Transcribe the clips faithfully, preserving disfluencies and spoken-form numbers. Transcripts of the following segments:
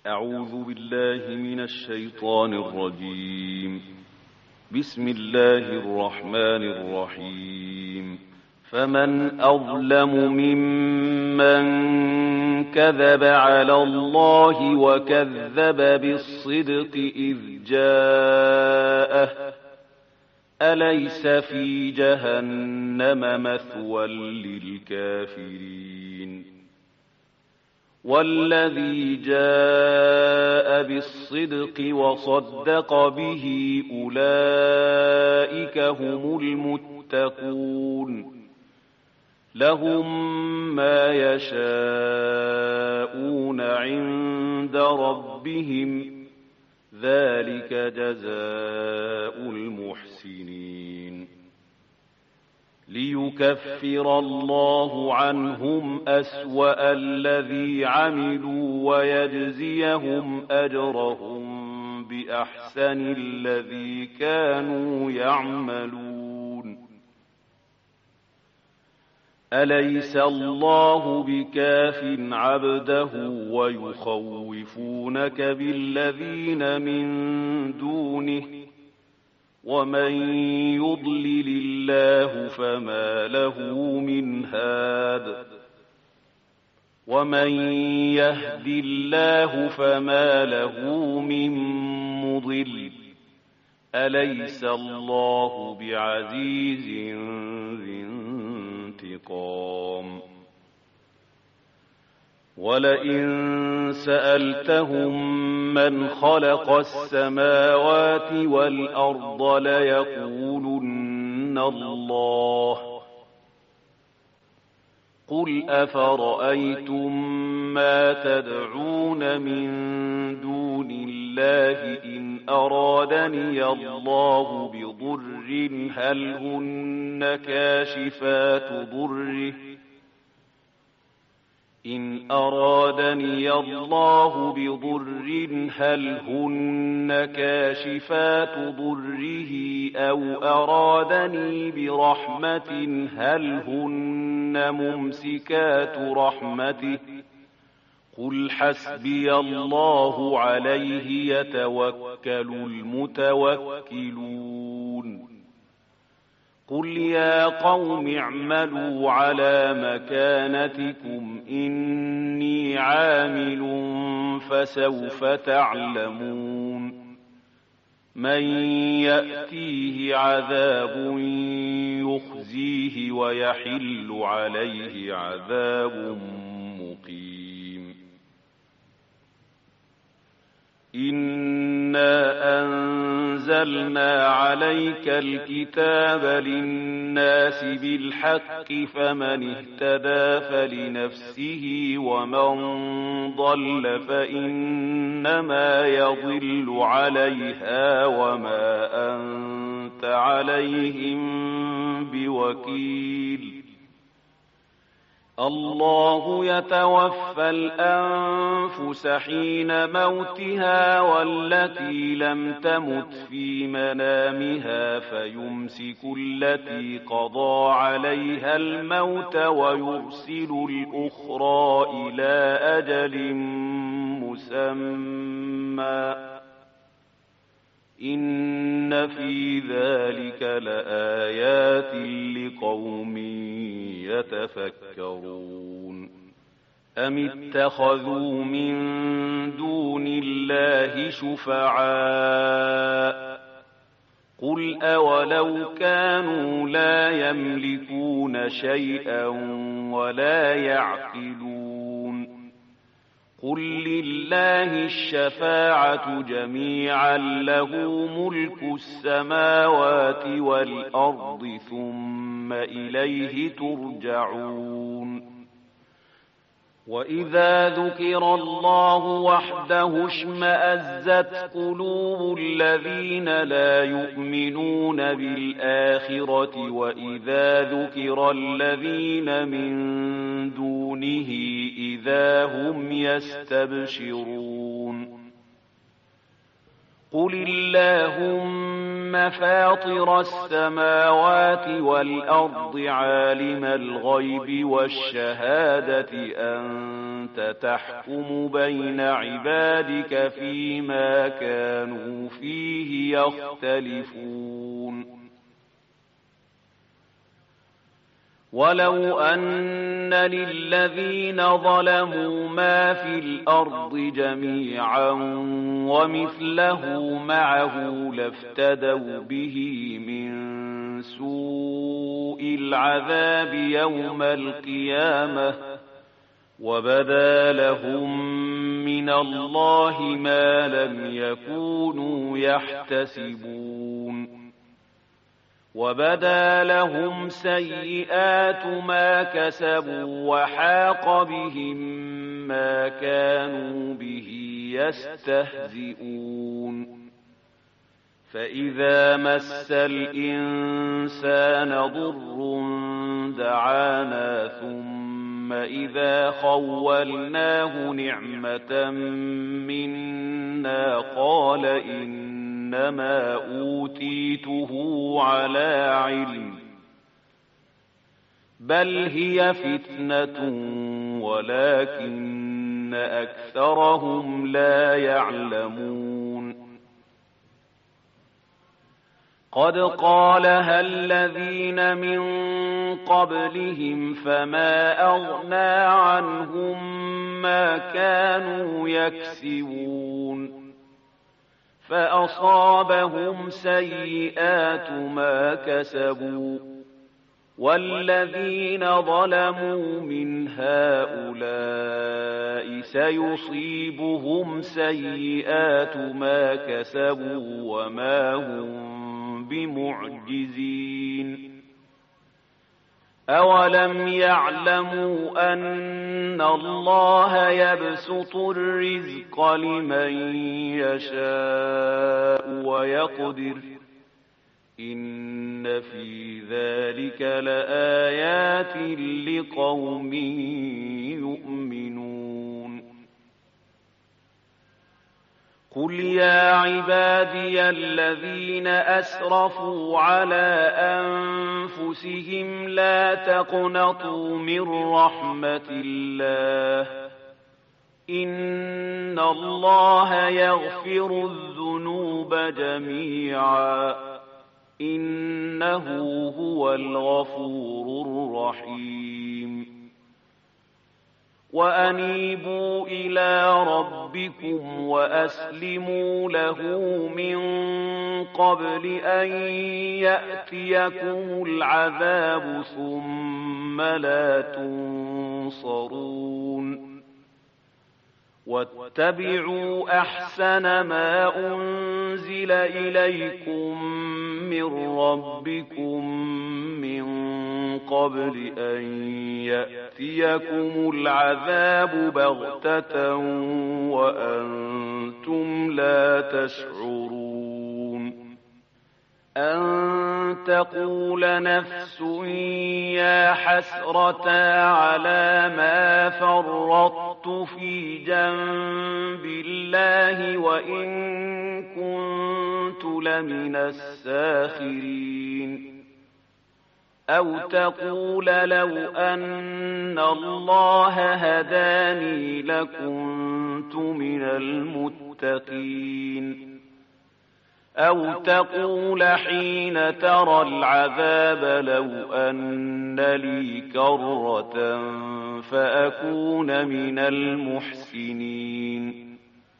أعوذ بالله من الشيطان الرجيم. بسم الله الرحمن الرحيم. فمن أظلم ممن كذب على الله وكذب بالصدق إذ جاءه أليس في جهنم مثوى للكافرين والذي جاء بالصدق وصدق به أولئك هم المتقون لهم ما يشاءون عند ربهم ذلك جزاء المحسنين ليكفر الله عنهم أسوأ الذي عملوا ويجزيهم أجرهم بأحسن الذي كانوا يعملون أليس الله بكاف عبده ويخوفونك بالذين من دونه ومن يضلل الله فما له من هاد ومن يهد الله فما له من مضل أليس الله بعزيز ذي انتقام ولئن سألتهم من خلق السماوات والأرض ليقولن الله قل أفرأيتم ما تدعون من دون الله إن أرادني الله بضر هل هن كاشفات ضره إن أرادني الله بضر هل هن كاشفات ضره أو أرادني برحمة هل هن ممسكات رحمته قل حسبي الله عليه يتوكل المتوكلون قل يا قوم اعملوا على مكانتكم إني عامل فسوف تعلمون من يأتيه عذاب يخزيه ويحل عليه عذاب مقيم إنا أنزلنا عليك الكتاب للناس بالحق فمن اهتدى فلنفسه ومن ضل فإنما يضل عليها وما أنت عليهم بوكيل الله يتوفى الأنفس حين موتها والتي لم تمت في منامها فيمسك التي قضى عليها الموت ويرسل الأخرى إلى أجل مسمى إن في ذلك لآيات لقوم يتفكرون أم اتخذوا من دون الله شفعاء قل أولو كانوا لا يملكون شيئا ولا يعقلون قل لله الشفاعة جميعا له ملك السماوات والأرض ثم إليه ترجعون وإذا ذكر الله وحده اشمأزت قلوب الذين لا يؤمنون بالآخرة وإذا ذكر الذين من دونه إذا هم يستبشرون قل اللهم فاطر السماوات والأرض عالم الغيب والشهادة أنت تحكم بين عبادك فيما كانوا فيه يختلفون ولو أن للذين ظلموا ما في الأرض جميعا ومثله معه لافتدوا به من سوء العذاب يوم القيامة وبدا لهم من الله ما لم يكونوا يحتسبون وبدا لهم سيئات ما كسبوا وحاق بهم ما كانوا به يستهزئون فإذا مس الإنسان ضر دعانا ثم إذا خولناه نعمة منا قال إنما أوتيته على علم بل هي فتنة ولكن أكثرهم لا يعلمون قد قالها الذين من قبلهم فما أغنى عنهم ما كانوا يكسبون فأصابهم سيئات ما كسبوا والذين ظلموا من هؤلاء سيصيبهم سيئات ما كسبوا وما هم بمعجزين أولم يعلموا أن الله يبسط الرزق لمن يشاء ويقدر إن في ذلك لآيات لقوم يؤمنون قل يا عبادي الذين أسرفوا على أنفسهم لا تقنطوا من رحمة الله إن الله يغفر الذنوب جميعا إنه هو الغفور الرحيم وأنيبوا إلى ربكم وأسلموا له من قبل أن يأتيكم العذاب ثم لا تنصرون واتبعوا أحسن ما أنزل إليكم من ربكم من قبل أن يأتيكم العذاب بغتة وأنتم لا تشعرون أن تقول نفس يا حسرة على ما فرطت في جنب الله وإن كنت لمن الساخرين أو تقول لو أن الله هداني لكنت من المتقين أو تقول حين ترى العذاب لو أن لي كرة فأكون من المحسنين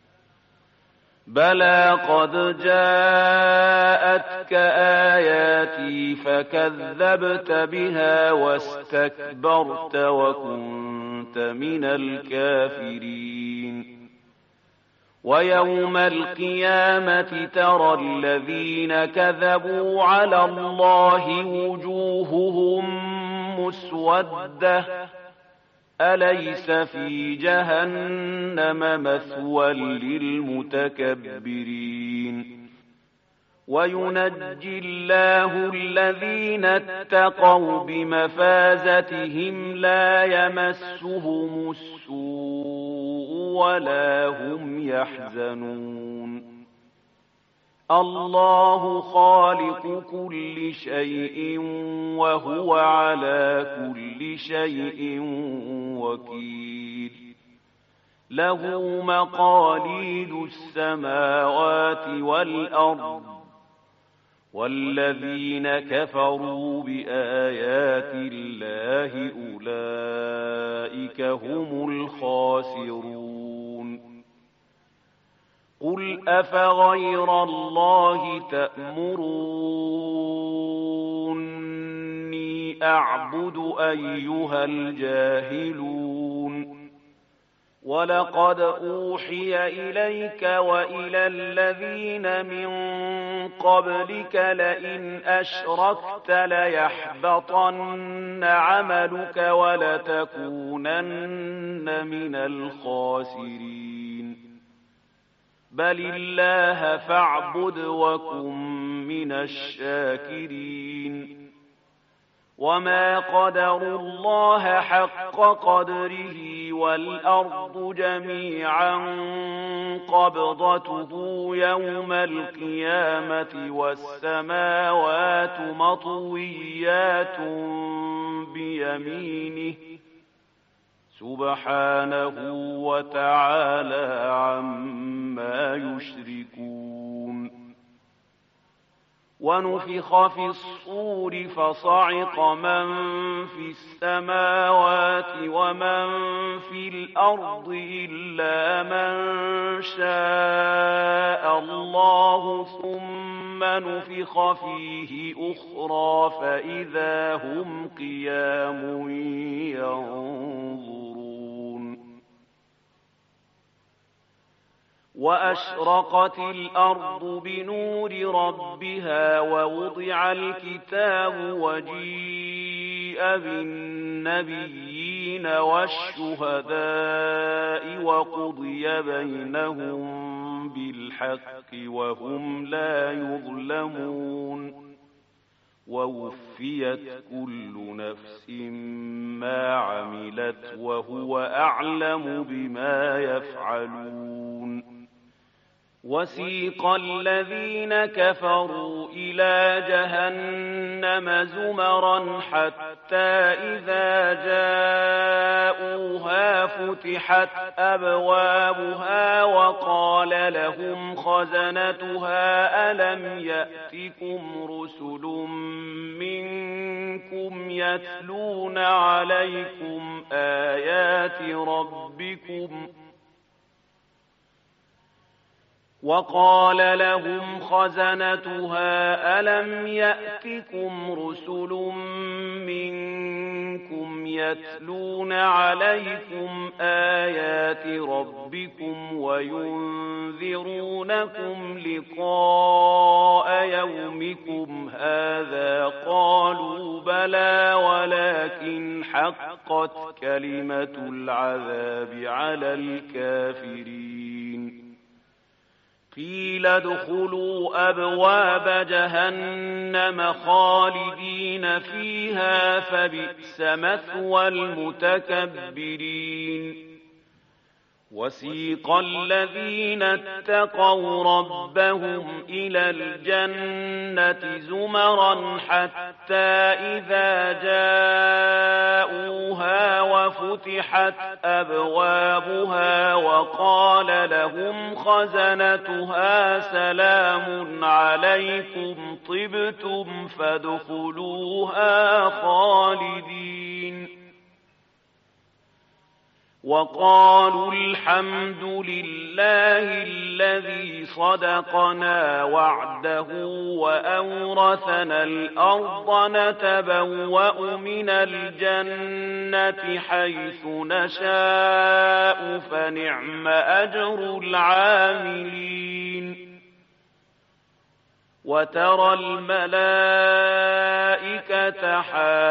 بلى قد جاءتك آياتي فكذبت بها واستكبرت وكنت من الكافرين ويوم القيامة ترى الذين كذبوا على الله وجوههم مسودة أليس في جهنم مثوى للمتكبرين وينجي الله الذين اتقوا بمفازتهم لا يمسهم السوء ولا هم يحزنون الله خالق كل شيء وهو على كل شيء وكيل له مقاليد السماوات والأرض والذين كفروا بآيات الله أولئك هم الخاسرون قل أفغير الله تأمروني أعبد أيها الجاهلون ولقد أوحي إليك وإلى الذين من قبلك لئن أشركت ليحبطن عملك ولتكونن من الخاسرين بل الله فاعبد وكن من الشاكرين وما قدروا الله حق قدره والأرض جميعا قبضته يوم القيامة والسماوات مطويات بيمينه سبحانه وتعالى عما يشركون ونفخ في الصور فصعق من في السماوات ومن في الأرض إلا من شاء الله ثم نفخ فيه أخرى فإذا هم قيام ينظرون وأشرقت الأرض بنور ربها ووضع الكتاب وجيء بالنبيين والشهداء وقضي بينهم بالحق وهم لا يظلمون ووفيت كل نفس ما عملت وهو أعلم بما يفعلون وسيق الذين كفروا إلى جهنم زمرا حتى إذا جاءوها فتحت أبوابها وقال لهم خزنتها ألم يأتكم رسل منكم يتلون عليكم آيات ربكم وقال لهم خزنتها ألم يأتكم رسل منكم يتلون عليكم آيات ربكم وينذرونكم لقاء يومكم هذا قالوا بلى ولكن حقت كلمة العذاب على الكافرين قيل ادخلوا أبواب جهنم خالدين فيها فبئس مثوى المتكبرين وسيق الذين اتقوا ربهم إلى الجنة زمرا حتى إذا جاءوها وفتحت أبوابها وقال لهم خزنتها سلام عليكم طبتم فادخلوها خالدين وقالوا الحمد لله الذي صدقنا وعده وأورثنا الأرض نتبوأ من الجنة حيث نشاء فنعم أجر العاملين وترى الملائكة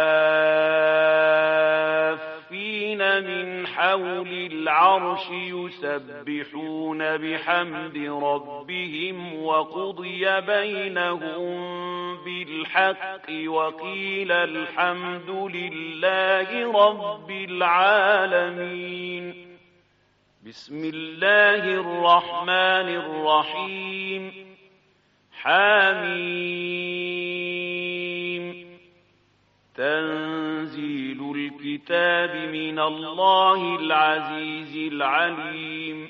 حافين من حول العرش يسبحون بحمد ربهم وقضي بينهم بالحق وقيل الحمد لله رب العالمين بسم الله الرحمن الرحيم حميم تنزيل الكتاب من الله العزيز العليم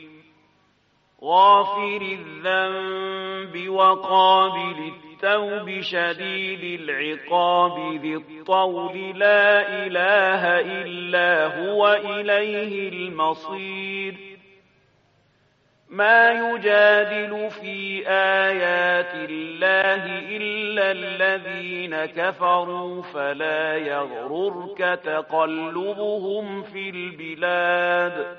غافر الذنب وقابل التوب شديد العقاب ذي الطول لا إله إلا هو إليه المصير ما يجادل في آيات الله إلا الذين كفروا فلا يغررك تقلبهم في البلاد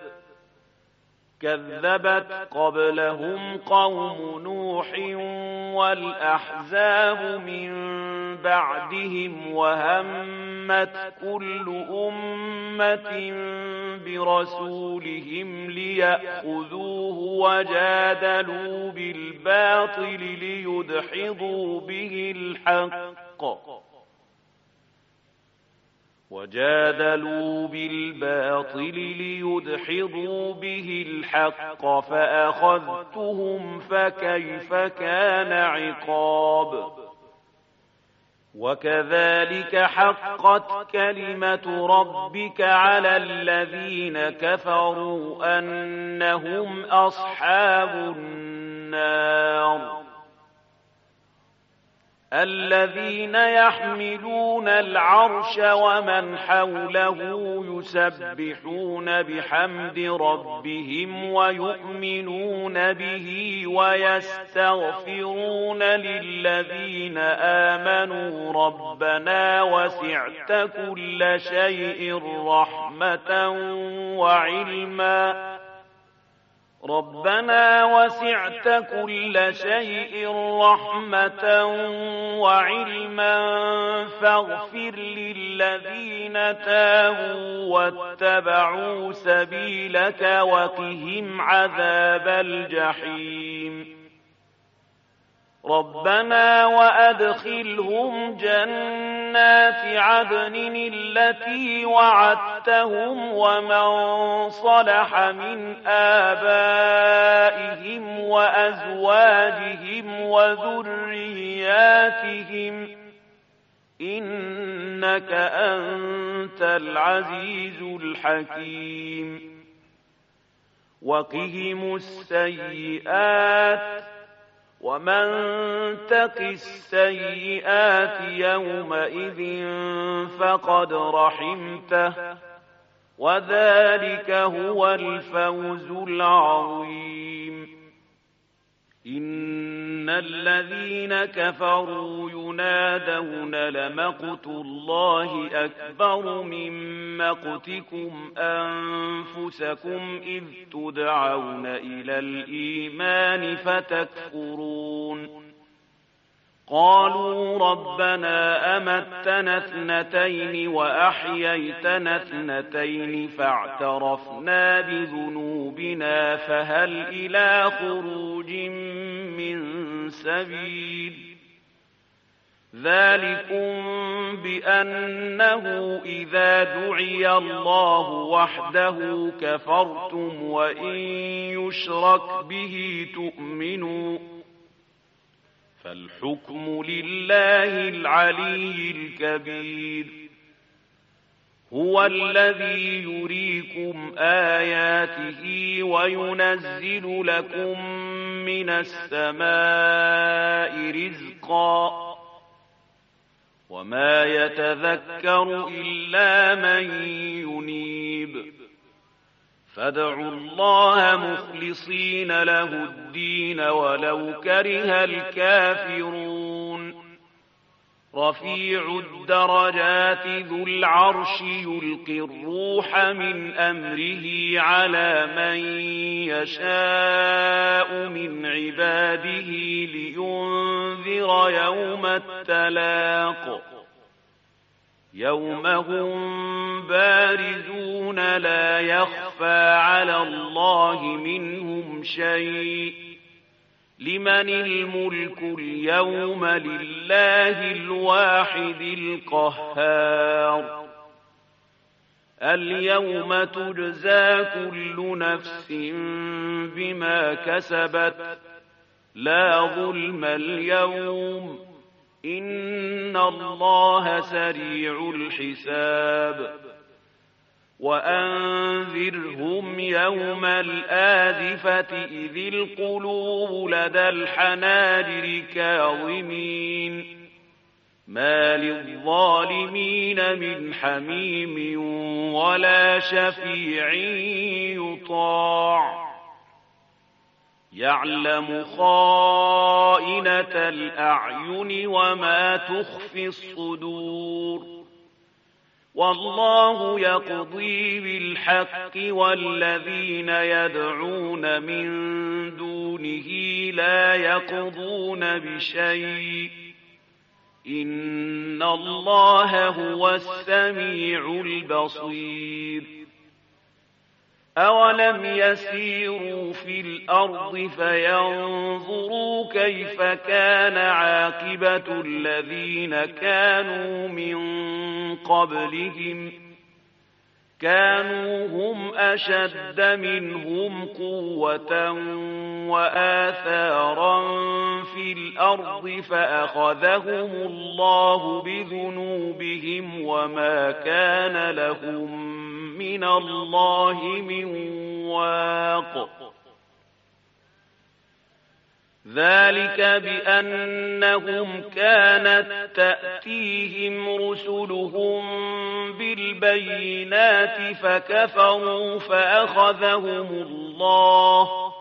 كذبت قبلهم قوم نوح والأحزاب من بعدهم وهمت كل أمة برسولهم ليأخذوه وجادلوا بالباطل ليدحضوا به الحق وجادلوا بالباطل ليدحضوا به الحق فأخذتهم فكيف كان عقاب وكذلك حقت كلمة ربك على الذين كفروا أنهم أصحاب النار الذين يحملون العرش ومن حوله يسبحون بحمد ربهم ويؤمنون به ويستغفرون للذين آمنوا ربنا وسعت كل شيء رحمة وعلما ربنا وسعت كل شيء رحمة وعلما فاغفر للذين تابوا واتبعوا سبيلك وقهم عذاب الجحيم ربنا وأدخلهم جنات عدن التي وعدتهم ومن صلح من آبائهم وأزواجهم وذرياتهم إنك أنت العزيز الحكيم وقهم السيئات ومن تق السيئات يومئذ فقد رحمته وذلك هو الفوز العظيم إن الذين كفروا ينادون لمقت الله أكبر من مقتكم أنفسكم إذ تدعون إلى الإيمان فتكفرون قالوا ربنا أمتنا اثنتين وأحييتنا اثنتين فاعترفنا بذنوبنا فهل إلى خروج من سبيل ذلكم بأنه إذا دعي الله وحده كفرتم وإن يشرك به تؤمنوا فالحكم لله العلي الكبير هو الذي يريكم آياته وينزل لكم من السماء رزقا وما يتذكر إلا من ينيب فادعوا الله مخلصين له الدين ولو كره الكافرون رفيع الدرجات ذو العرش يلقي الروح من أمره على من يشاء من عباده لينذر يوم التلاق يوم هم بارزون لا يخفى على الله منهم شيء لمن الملك اليوم لله الواحد القهار اليوم تجزى كل نفس بما كسبت لا ظلم اليوم إن الله سريع الحساب وأنذرهم يوم الآزفة إذ القلوب لدى الحناجر كاظمين ما للظالمين من حميم ولا شفيع يطاع يعلم خائنة الأعين وما تخفي الصدور والله يقضي بالحق والذين يدعون من دونه لا يقضون بشيء إن الله هو السميع البصير أولم يسيروا في الأرض فينظروا كيف كان عاقبة الذين كانوا من قبلهم كانوا هم أشد منهم قوة وآثارا في الأرض فأخذهم الله بذنوبهم وما كان لهم من الله من واق ذلك بأنهم كانت تأتيهم رسلهم بالبينات فكفروا فأخذهم الله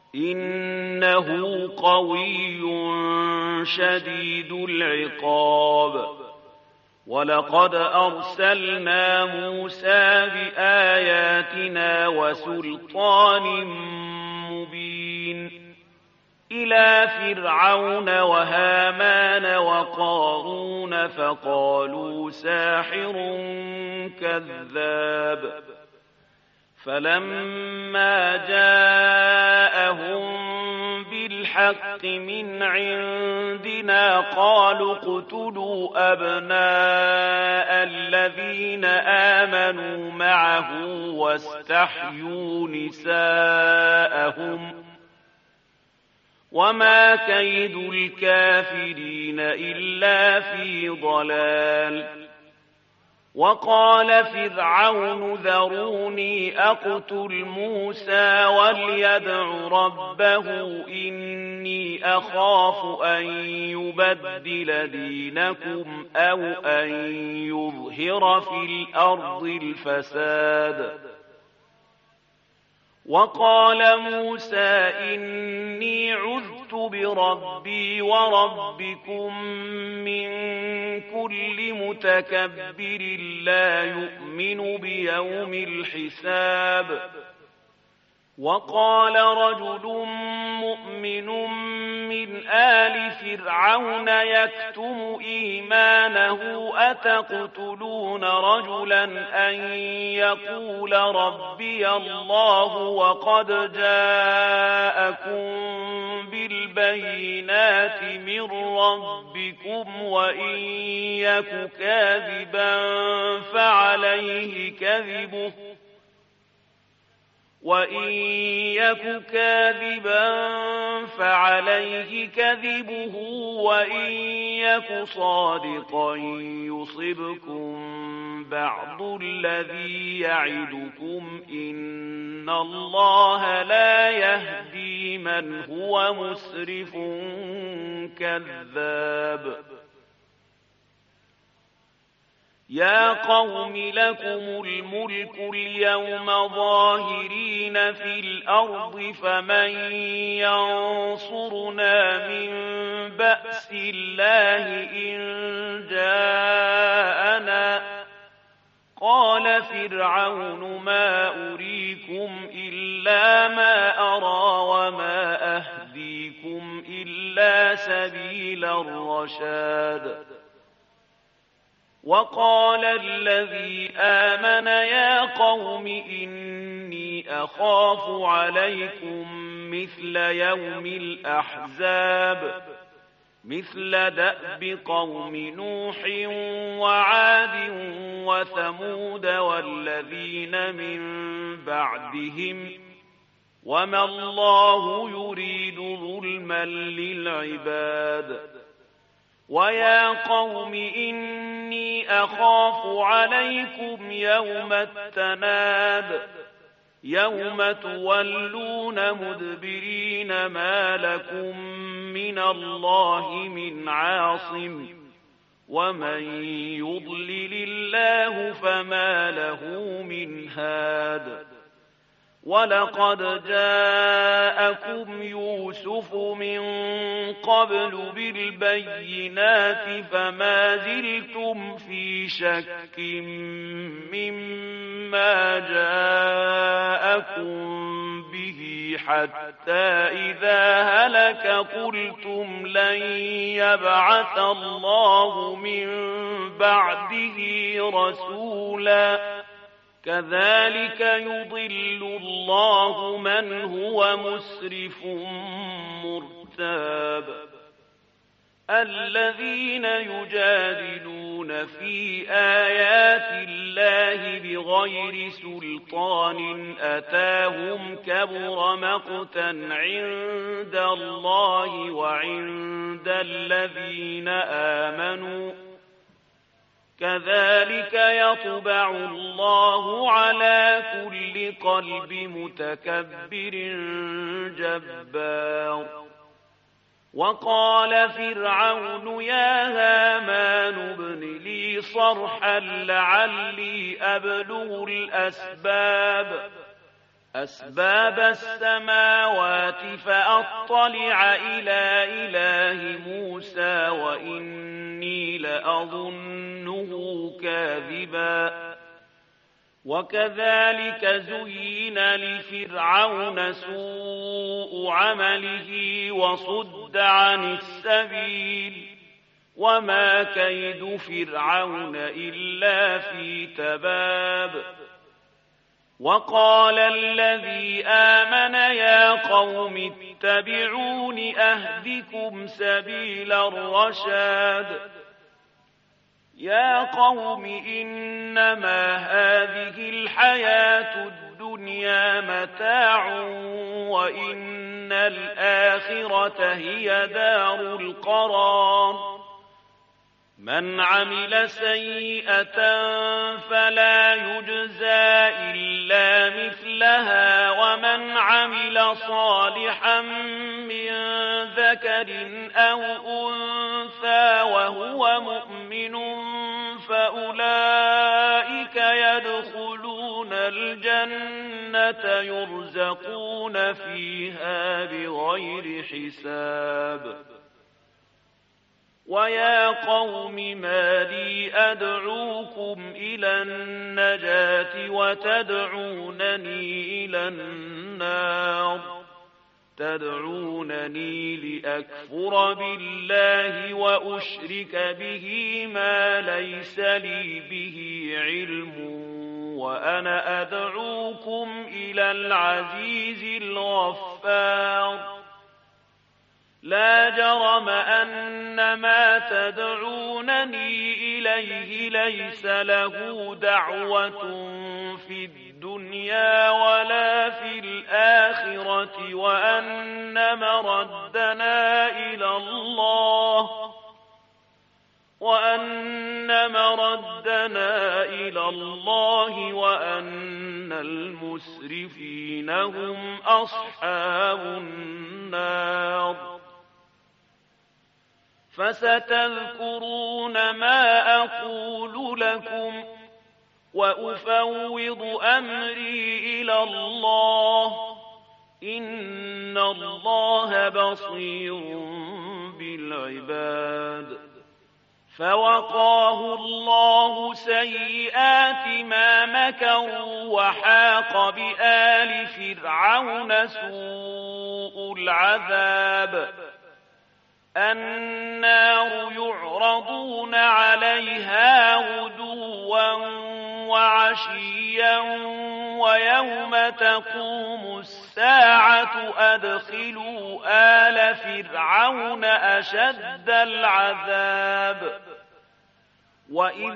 إنه قوي شديد العقاب ولقد أرسلنا موسى بآياتنا وسلطان مبين إلى فرعون وهامان وقارون فقالوا ساحر كذاب فلما جاءهم بالحق من عندنا قالوا اقتلوا أبناء الذين آمنوا معه واستحيوا نساءهم وما كيد الكافرين إلا في ضلال وقال فرعون ذروني أقتل موسى وليدع ربه إني أخاف أن يبدل دينكم أو أن يظهر في الأرض الفساد وقال موسى إني عذت بربي وربكم من كل متكبر لا يؤمن بيوم الحساب وقال رجل مؤمن من آل فرعون يكتم إيمانه أتقتلون رجلا أن يقول ربي الله وقد جاءكم بالبينات من ربكم وإن يك كاذبا فعليه كذبه وإن يك كاذبا فعليه كذبه وإن يك صادقا يصبكم بعض الذي يعدكم إن الله لا يهدي من هو مسرف كذاب يا قوم لكم الملك اليوم ظاهرين في الأرض فمن ينصرنا من بأس الله إن جاءنا قال فرعون ما أريكم إلا ما أرى وما أهديكم إلا سبيل الرشاد وقال الذي آمن يا قوم إني أخاف عليكم مثل يوم الأحزاب مثل دأب قوم نوح وعاد وثمود والذين من بعدهم وما الله يريد ظلما علما للعباد. ويا قوم إني أخاف عليكم يوم التناد يوم تولون مدبرين ما لكم من الله من عاصم ومن يضلل الله فما له من هاد. ولقد جاءكم يوسف من قبل بالبينات فما زلتم في شك مما جاءكم به حتى إذا هلك قلتم لن يبعث الله من بعده رسولا كذلك يضل الله من هو مسرف مرتاب. الذين يجادلون في آيات الله بغير سلطان أتاهم كبر مقتا عند الله وعند الذين آمنوا كذلك يطبع الله على كل قلب متكبر جبار. وقال فرعون يا هامان ابن لي صرحا لعلي أبلغ الأسباب أسباب السماوات فأطلع إلى إله موسى وإني لأظنه كاذبا. وكذلك زين لفرعون سوء عمله وصد عن السبيل وما كيد فرعون إلا في تباب. وقال الذي آمن يا قوم اتبعون أهدكم سبيل الرشاد. يا قوم إنما هذه الحياة الدنيا متاع وإن الآخرة هي دار القرار. من عمل سيئة فلا يجزى إلا مثلها ومن عمل صالحا من ذكر أو أنثى وهو مؤمن فأولئك يدخلون الجنة يرزقون فيها بغير حساب. ويا قوم ما لي أدعوكم إلى النجاة وتدعونني إلى النار تدعونني لأكفر بالله وأشرك به ما ليس لي به علم وأنا أدعوكم إلى العزيز الغفار. لا جرم أن ما تدعونني إليه ليس له دعوة في الدنيا ولا في الآخرة وأن مردنا إلى الله وأن مردنا إلى الله وأن المسرفين هم أصحاب النار. فستذكرون ما أقول لكم وأفوض أمري إلى الله إن الله بصير بالعباد. فوقاه الله سيئات ما مكروا وحاق بآل فرعون سوء العذاب. النار يعرضون عليها غدوا وعشيا ويوم تقوم الساعة أدخلوا آل فرعون أشد العذاب. وإذ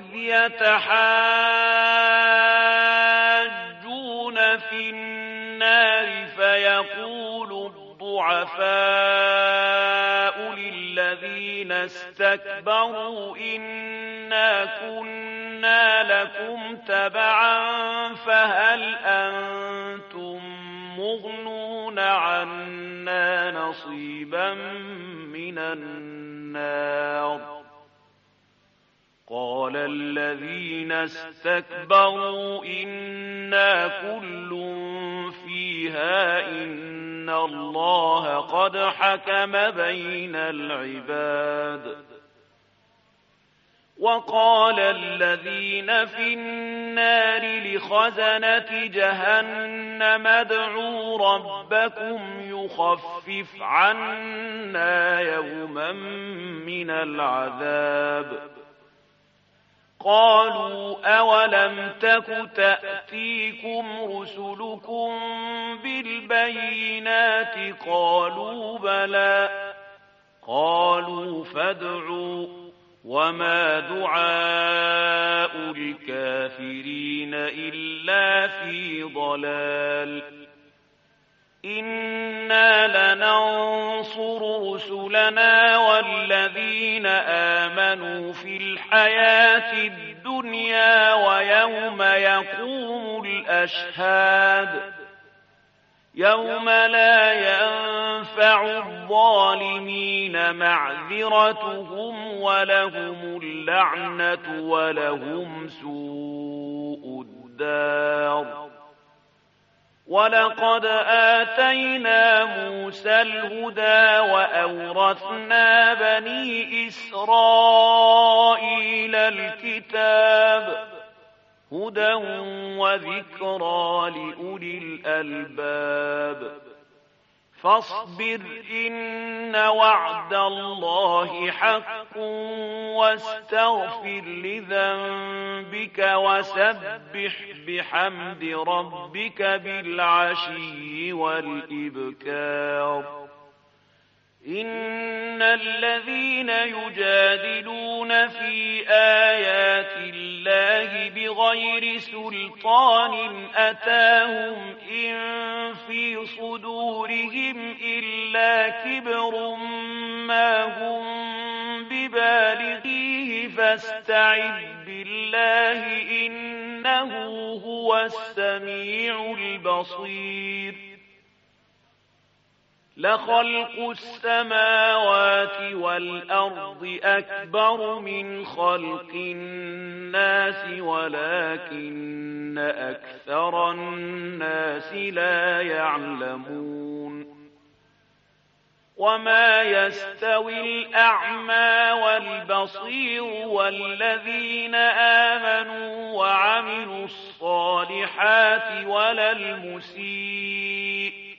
يتحاجون في النار فيقول الضعفاء للذين استكبروا إنا كنا لكم تبعا فهل أنتم مغنون عنا نصيبا من النار قال الذين استكبروا إنا كل فيها إن الله قد حكم بين العباد وقال الذين في النار لخزنة جهنم ادعوا ربكم يخفف عنا يوما من العذاب قالوا أولم تك تأتيكم رسلكم بالبينات قالوا بلى قالوا فادعوا وما دعاء الكافرين إلا في ضلال إنا لننصر رسلنا والذين آمنوا في الحياة الدنيا ويوم يقوم الأشهاد يوم لا ينفع الظالمين معذرتهم ولهم اللعنة ولهم سوء الدار ولقد آتينا موسى الهدى وأورثنا بني إسرائيل الكتاب هدى وذكرى لأولي الألباب فاصبر إن وعد الله حق واستغفر لذنبك وسبح بحمد ربك بالعشي والإبكار إن الذين يجادلون في آيات الله بغير سلطان أتاهم إن في صدورهم إلا كبر ما هم ببالغيه فاستعذ بالله إنه هو السميع البصير لخلق السماوات والأرض أكبر من خلق الناس ولكن أكثر الناس لا يعلمون وما يستوي الأعمى والبصير والذين آمنوا وعملوا الصالحات ولا المسيء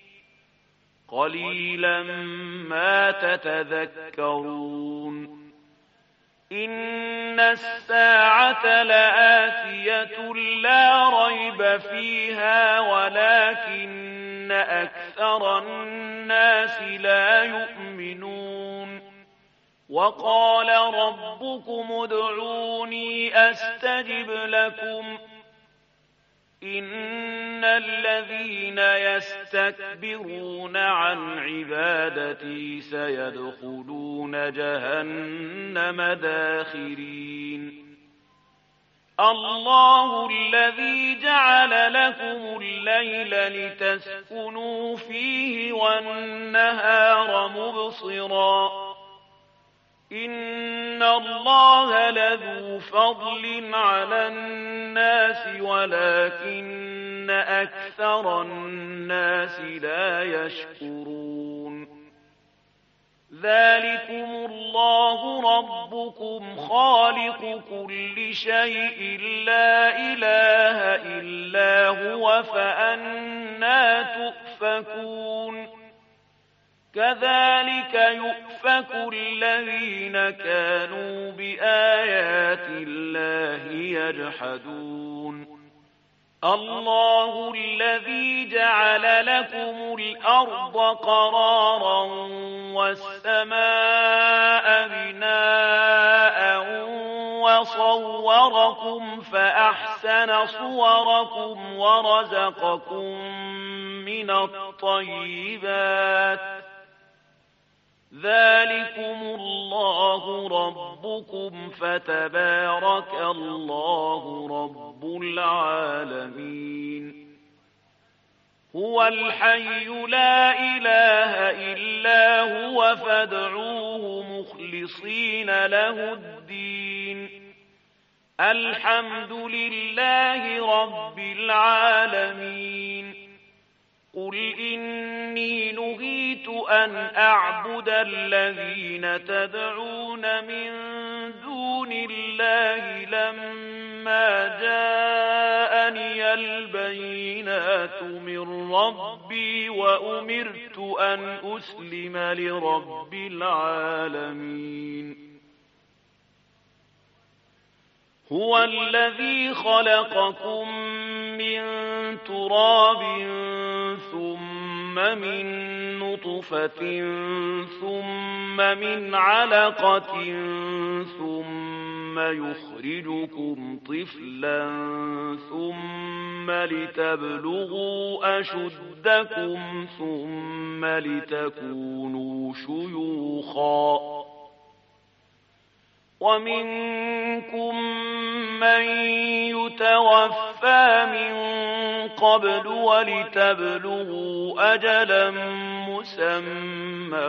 قليلا ما تتذكرون إن الساعة لآتية لا ريب فيها ولكن أكثر الناس لا يؤمنون وقال ربكم ادعوني أستجب لكم إن الذين يستكبرون عن عبادتي سيدخلون جهنم داخرين الله الذي جعل لكم الليل لتسكنوا فيه والنهار مبصرا إن الله لذو فضل على الناس ولكن أكثر الناس لا يشكرون ذلكم الله ربكم خالق كل شيء لا إله إلا هو فأنى تؤفكون كذلك يؤفك الذين كانوا بآيات الله يجحدون الله الذي جعل لكم الأرض قرارا والسماء بناء وصوركم فأحسن صوركم ورزقكم من الطيبات ربكم فتبارك الله رب العالمين. هو الحي لا إله إلا هو فادعوه مخلصين له الدين. الحمد لله رب العالمين. قل إني نهيت أن أعبد الذين تدعون من دون الله لما جاءني البينات من ربي وأمرت أن أسلم لرب العالمين. هو الذي خلقكم من تراب ثم من نطفة ثم من علقة ثم يخرجكم طفلا ثم لتبلغوا أشدكم ثم لتكونوا شيوخا ومنكم من يتوفى من قبل ولتبلغوا أجلا مسمى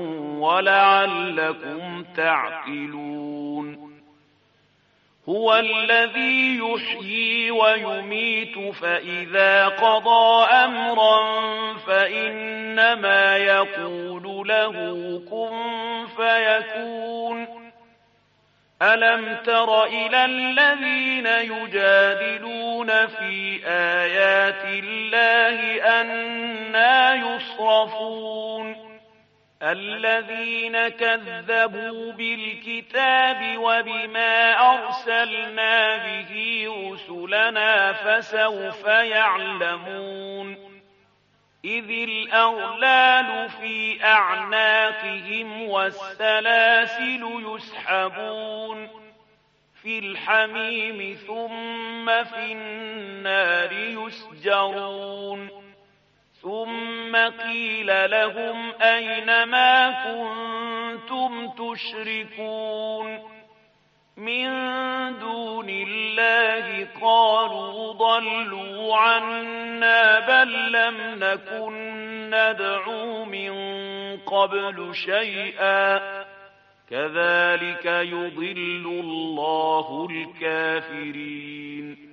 ولعلكم تعقلون. هو الذي يحيي ويميت فإذا قضى أمرا فإنما يقول له كن فيكون. ألم تر إلى الذين يجادلون في آيات الله أنى يصرفون. الذين كذبوا بالكتاب وبما أرسلنا به رسلنا فسوف يعلمون. إذ الأغلال في أعناقهم والسلاسل يسحبون في الحميم ثم في النار يسجرون. ثم قيل لهم أين ما كنتم تشركون من دون الله قالوا ضلوا عنا بل لم نكن ندعو من قبل شيئا كذلك يضل الله الكافرين.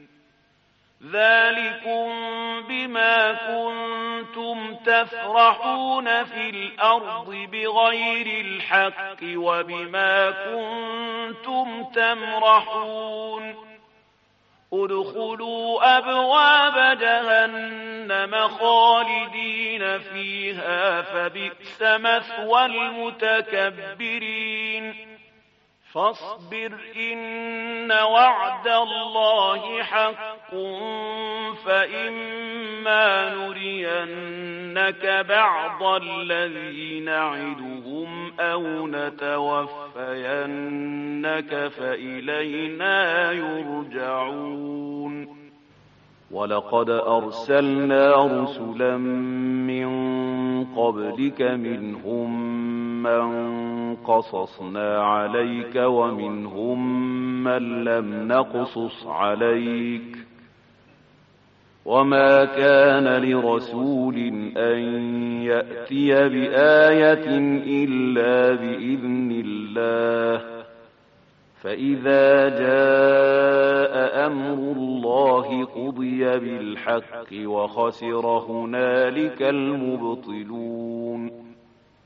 ذلكم بما كنتم تفرحون في الأرض بغير الحق وبما كنتم تمرحون. ادخلوا أبواب جهنم خالدين فيها فبئس مثوى المتكبرين. فاصبر إن وعد الله حق فإما نرينك بعض الذي نعدهم أو نتوفينك فإلينا يرجعون. ولقد أرسلنا رسلا من قبلك منهم من قصصنا عليك ومنهم من لم نقصص عليك وما كان لرسول أن يأتي بآية إلا بإذن الله فإذا جاء أمر الله قضي بالحق وخسر هنالك المبطلون.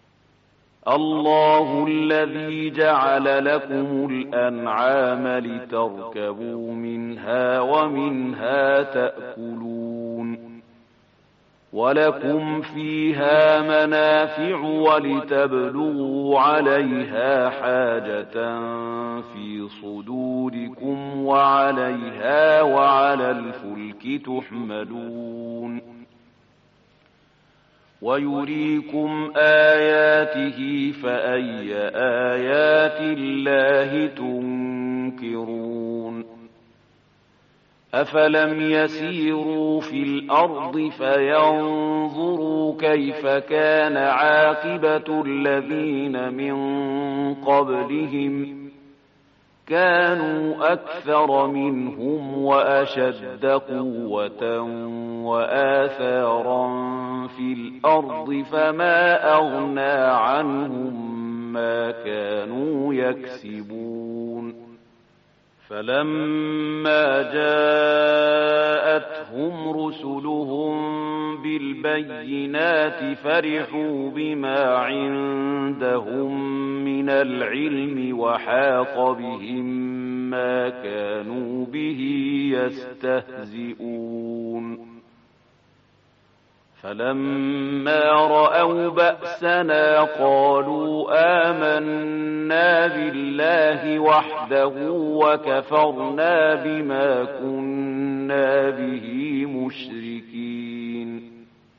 الله الذي جعل لكم الأنعام لتركبوا منها ومنها تأكلون ولكم فيها منافع ولتبلغوا عليها حاجة في صدوركم وعليها وعلى الفلك تحملون. ويريكم آياته فأي آيات الله تنكرون. أفلم يسيروا في الأرض فينظروا كيف كان عاقبة الذين من قبلهم كانوا أكثر منهم وأشد قوة وآثارا في الأرض فما أغنى عنهم ما كانوا يكسبون فلما جاءتهم رسلهم بالبينات فرحوا بما عندهم من العلم وحاق بهم ما كانوا به يستهزئون فلما رأوا بأسنا قالوا آمنا بالله وحده وكفرنا بما كنا به مشركين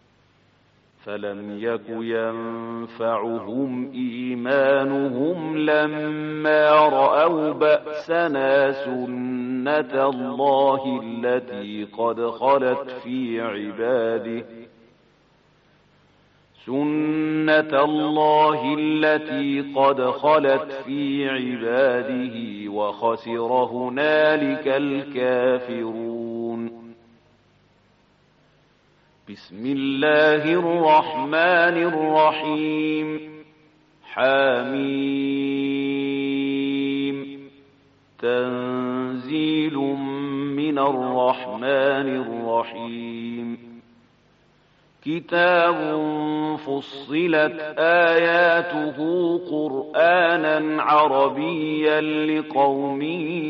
فلم يك ينفعهم إيمانهم لما رأوا بأسنا سنة الله التي قد خلت في عباده سنة الله التي قد خلت في عباده وخسر هنالك الكافرون بسم الله الرحمن الرحيم حميم تنزيل من الرحمن الرحيم كتاب فصلت آياته قرآنا عربيا لقوم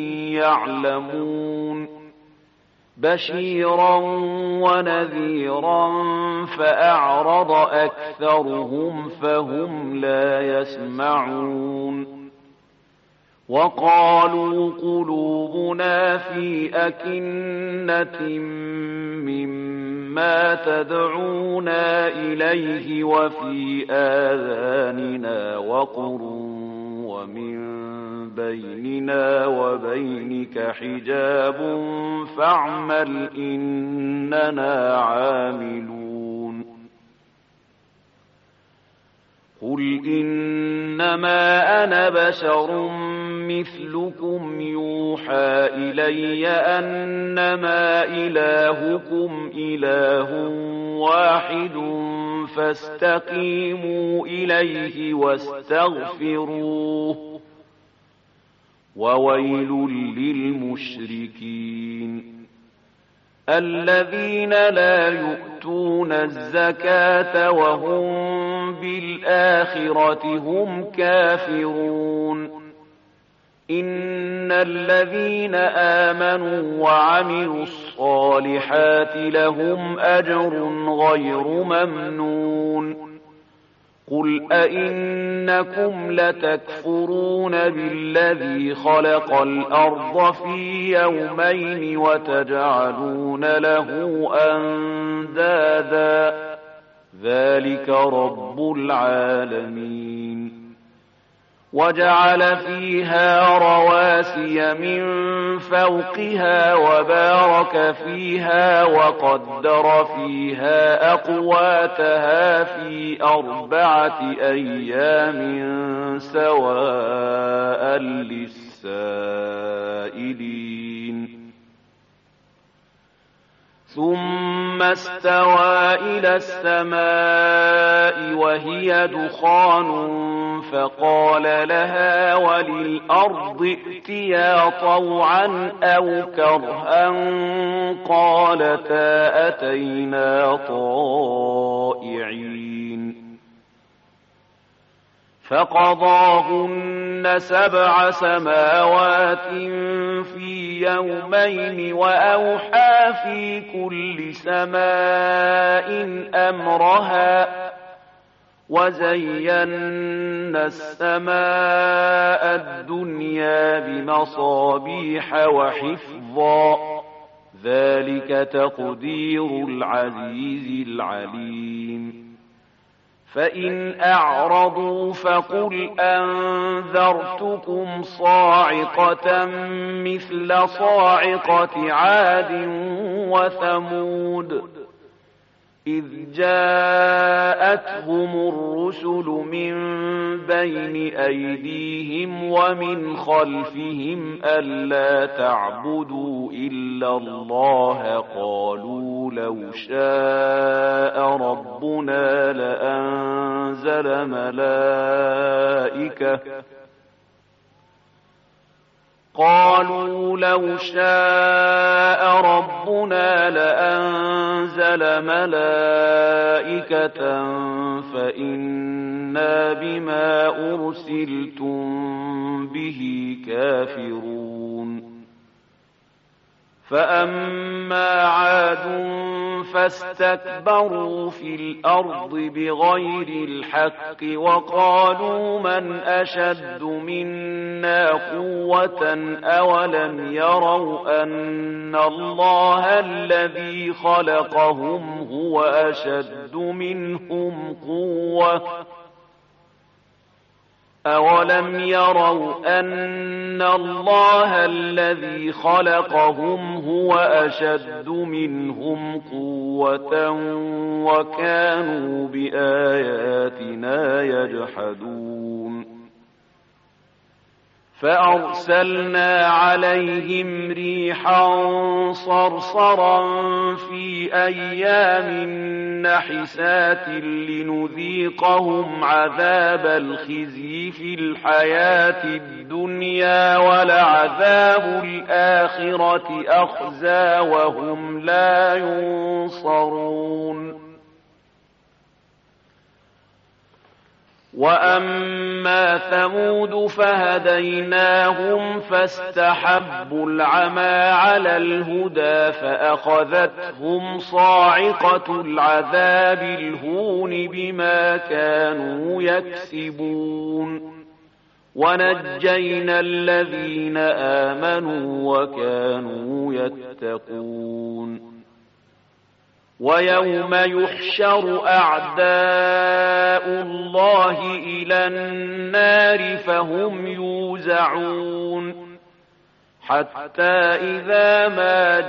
يعلمون بشيرا ونذيرا فأعرض أكثرهم فهم لا يسمعون وقالوا قلوبنا في أكنة مما تدعونا إليه وفي آذاننا وقر ومن بيننا وبينك حجاب فاعمل إننا عاملون قل إنما أنا بشر مثلكم يوحى إلي أنما إلهكم إله واحد فاستقيموا إليه واستغفروه وويل للمشركين الذين لا يؤتون الزكاة وهم بالآخرة هم كافرون إن الذين آمنوا وعملوا الصالحات لهم أجر غير ممنون قل أئنكم لتكفرون بالذي خلق الأرض في يومين وتجعلون له أندادا ذلك رب العالمين وجعل فيها رواسي من فوقها وبارك فيها وقدر فيها أقواتها في أربعة أيام سواء للسائلين ثم استوى إلى السماء وهي دخان فقال لها وللأرض ائتيا طوعا أو كرها قالتا أتينا طائعين فقضاهن سبع سماوات في يومين وأوحى في كل سماء أمرها وزينا السماء الدنيا بمصابيح وحفظا ذلك تقدير العزيز العليم فإن أعرضوا فقل أنذرتكم صاعقة مثل صاعقة عاد وثمود إذ جاءتهم الرسل من بين أيديهم ومن خلفهم ألا تعبدوا إلا الله قالوا لو شاء ربنا لأنزل ملائكة قالوا لو شاء ربنا لأنزل ملائكة فإنا بما أرسلتم به كافرون فأما عاد فاستكبروا في الأرض بغير الحق وقالوا من أشد منا قوة أولم يروا أن الله الذي خلقهم هو أشد منهم قوة أولم يروا أن الله الذي خلقهم هو أشد منهم قوة وكانوا بآياتنا يجحدون فأرسلنا عليهم ريحا صرصرا في أيام نحسات لنذيقهم عذاب الخزي في الحياة الدنيا ولعذاب الآخرة أخزى وهم لا ينصرون وأما ثمود فهديناهم فاستحبوا العمى على الهدى فأخذتهم صاعقة العذاب الهون بما كانوا يكسبون ونجينا الذين آمنوا وكانوا يتقون ويوم يحشر أعداء الله إلى النار فهم يوزعون حتى إذا ما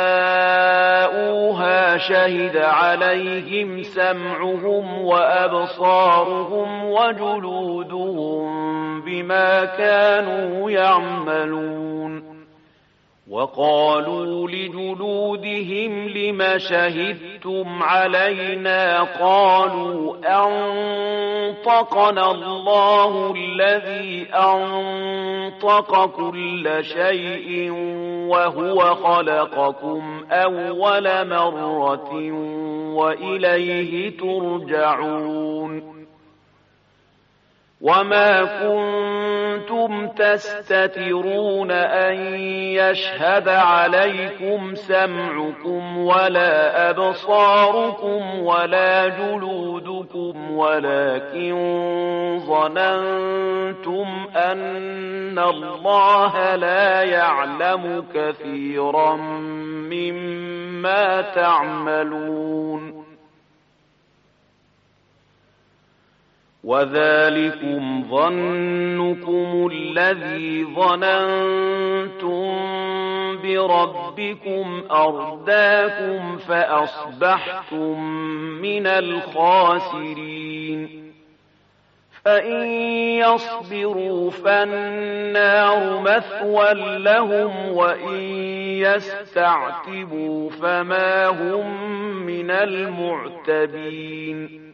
جاءوها شهد عليهم سمعهم وأبصارهم وجلودهم بما كانوا يعملون وقالوا لجلودهم لم شهدتم علينا قالوا أنطقنا الله الذي أنطق كل شيء وهو خلقكم أول مرة وإليه ترجعون وما كنتم تستترون أن يشهد عليكم سمعكم ولا أبصاركم ولا جلودكم ولكن ظننتم أن الله لا يعلم كثيرا مما تعملون وذلكم ظنكم الذي ظننتم بربكم أرداكم فأصبحتم من الخاسرين فإن يصبروا فالنار مثوى لهم وإن يستعتبوا فما هم من المعتبين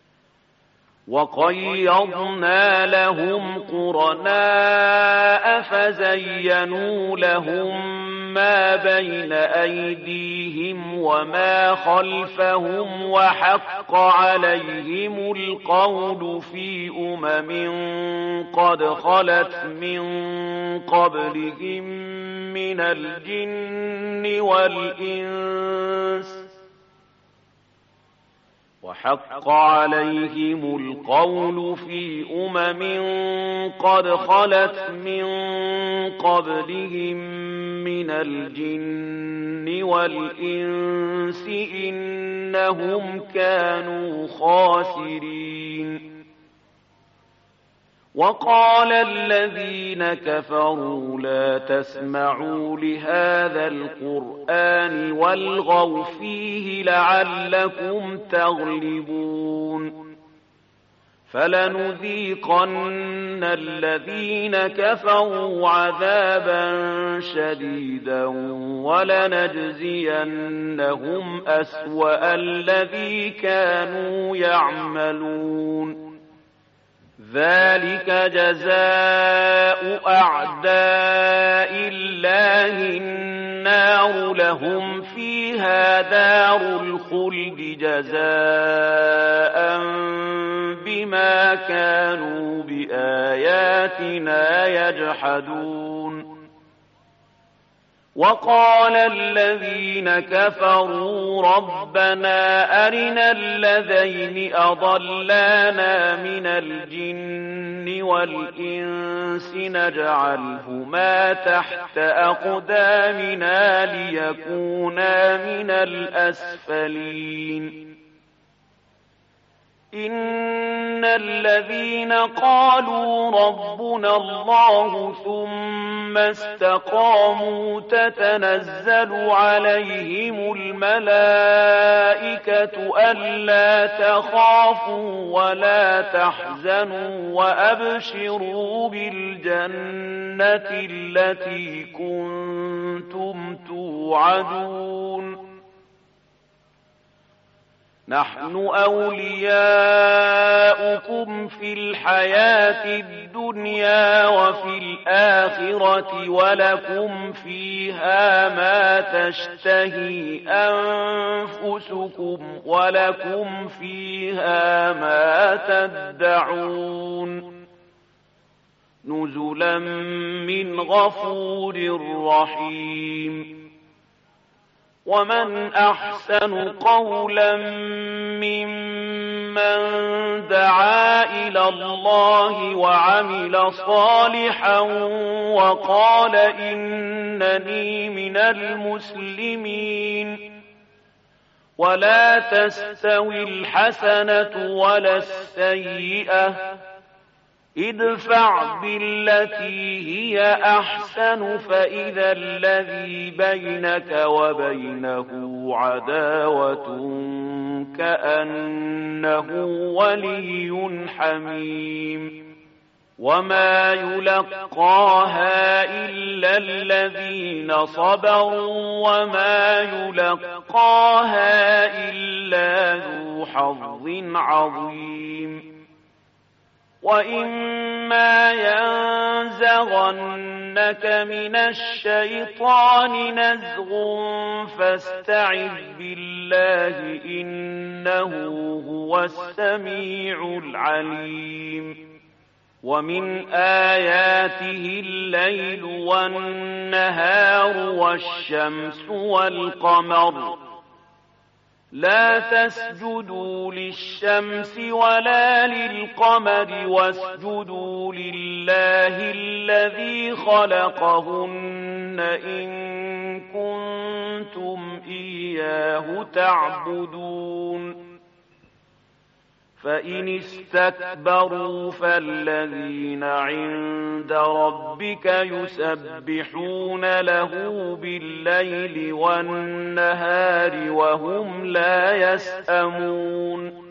وقيضنا لهم قرناء فزينوا لهم ما بين أيديهم وما خلفهم وحق عليهم القول في أمم قد خلت من قبلهم من الجن والإنس وحق عليهم القول في أمم قد خلت من قبلهم من الجن والإنس إنهم كانوا خاسرين. وقال الذين كفروا لا تسمعوا لهذا القرآن والغوا فيه لعلكم تغلبون. فلنذيقن الذين كفروا عذابا شديدا ولنجزينهم أسوأ الذي كانوا يعملون. ذلك جزاء أعداء الله النار لهم فيها دار الخلد جزاء بما كانوا بآياتنا يجحدون. وقال الذين كفروا ربنا أرنا الذين أضلانا من الجن والإنس نجعلهما تحت أقدامنا ليكونا من الأسفلين. إن الذين قالوا ربنا الله ثم استقاموا تتنزل عليهم الملائكة ألا تخافوا ولا تحزنوا وأبشروا بالجنة التي كنتم توعدون. نحن أولياؤكم في الحياة الدنيا وفي الآخرة ولكم فيها ما تشتهي أنفسكم ولكم فيها ما تدعون. نزلا من غفور رحيم. ومن أحسن قولا ممن دعا إلى الله وعمل صالحا وقال إنني من المسلمين. ولا تستوي الحسنة ولا السيئة ادفع بالتي هي أحسن فإذا الذي بينك وبينه عداوة كأنه ولي حميم. وما يلقاها إلا الذين صبروا وما يلقاها إلا ذو حظ عظيم. وإما ينزغنك من الشيطان نزغ فاستعذ بالله إنه هو السميع العليم. ومن آياته الليل والنهار والشمس والقمر. لا تسجدوا للشمس ولا للقمر واسجدوا لله الذي خلقهن إن كنتم إياه تعبدون. فإن استكبروا فالذين عند ربك يسبحون له بالليل والنهار وهم لا يسأمون.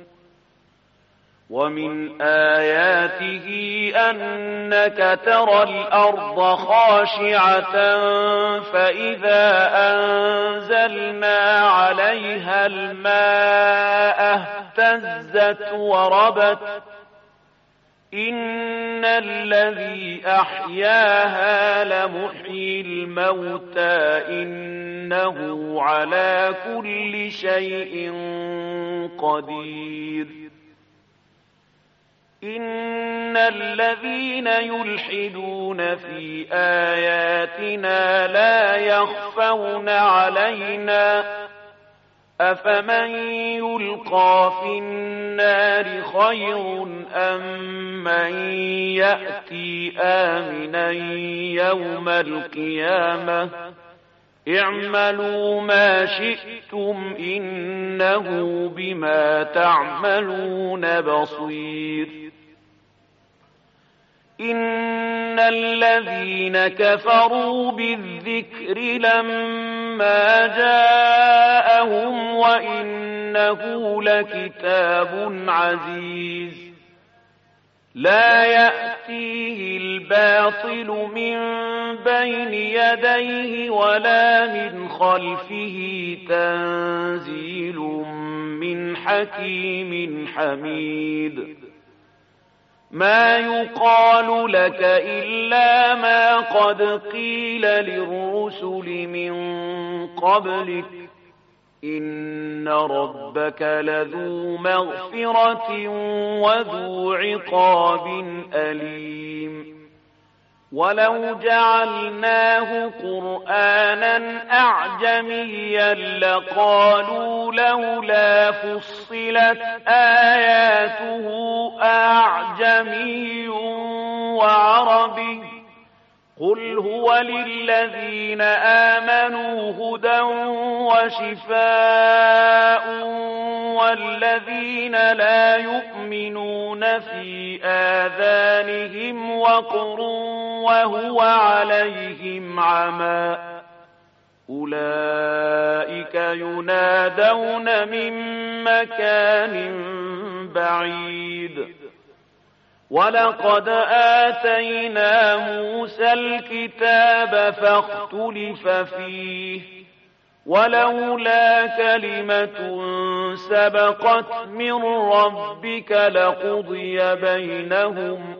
ومن آياته أنك ترى الأرض خاشعة فإذا أنزلنا عليها الماء اهتزت وربت. إن الذي أحياها لمحيي الموتى إنه على كل شيء قدير. إن الذين يلحدون في آياتنا لا يخفون علينا أفمن يلقى في النار خير أم من يأتي آمنا يوم القيامة اعملوا ما شئتم إنه بما تعملون بصير إن الذين كفروا بالذكر لما جاءهم وإنه لكتاب عزيز لا يأتيه الباطل من بين يديه ولا من خلفه تنزيل من حكيم حميد ما يقال لك إلا ما قد قيل للرسل من قبلك إن ربك لذو مغفرة وذو عقاب أليم ولو جعلناه قرآنا أعجميا لقالوا لولا فصلت آياته أعجمي وعربي قل هو للذين آمنوا هدى وشفاء والذين لا يؤمنون في آذانهم وقر وهو عليهم عمى أولئك ينادون من مكان بعيد ولقد آتينا موسى الكتاب فاختلف فيه ولولا كلمة سبقت من ربك لقضي بينهم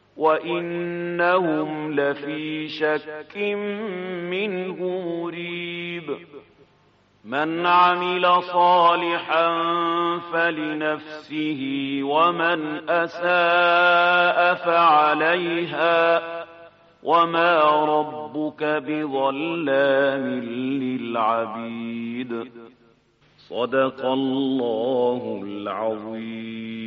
وإنهم لفي شك منه مريب من عمل صالحا فلنفسه ومن أساء فعليها وما ربك بظلام للعبيد صدق الله العظيم.